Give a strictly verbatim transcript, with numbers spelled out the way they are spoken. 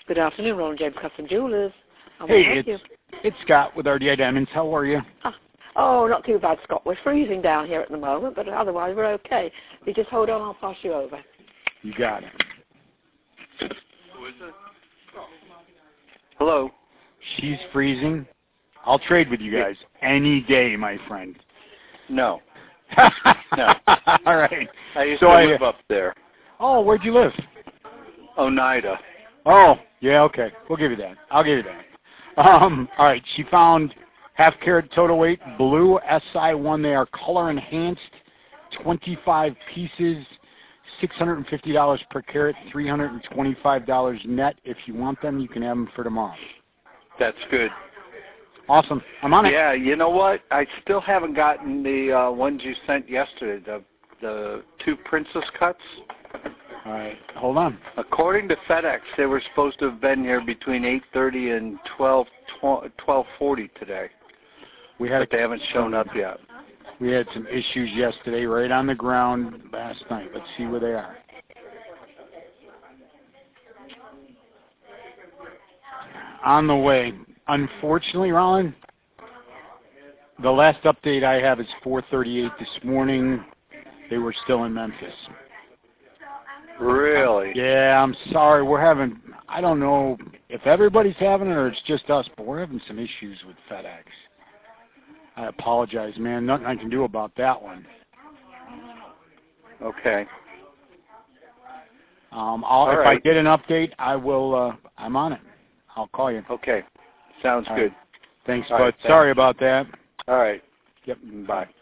Good afternoon, Roland James Custom Jewelers. How Hey, may I help it's you? it's Scott with R D I Diamonds. How are you? Ah, oh, not too bad, Scott. We're freezing down here at the moment, but otherwise we're okay. You just hold on, I'll pass you over. You got it. Who is it? Hello. She's freezing. I'll trade with you guys any day, my friend. No. No. All right. I used So to I- live up there. Oh, where'd you live? Oneida. Oh, yeah, okay. We'll give you that. I'll give you that. Um, all right. She found half carat total weight blue S I one. They are color enhanced, twenty-five pieces, six hundred fifty dollars per carat, three hundred twenty-five dollars net. If you want them, you can have them for tomorrow. That's good. Awesome. I'm on it. Yeah, you know what? I still haven't gotten the uh, ones you sent yesterday, the the two princess cuts. All right. Hold on. According to FedEx, they were supposed to have been here between eight thirty and twelve forty today. We had But a, they haven't shown up yet. we had some issues yesterday right on the ground last night. Let's see where they are. On the way. Unfortunately, Rollin, the last update I have is four thirty-eight this morning. They were still in Memphis. Really? Yeah, I'm sorry. We're having, I don't know if everybody's having it or it's just us, but we're having some issues with FedEx. I apologize, man. Nothing I can do about that one. Okay. Um, I'll, All if right. I get an update, I will, uh, I'm on it. I'll call you. Okay. Sounds All good. right. Thanks, All bud. right, Sorry thanks. about that. All right. Yep. Bye.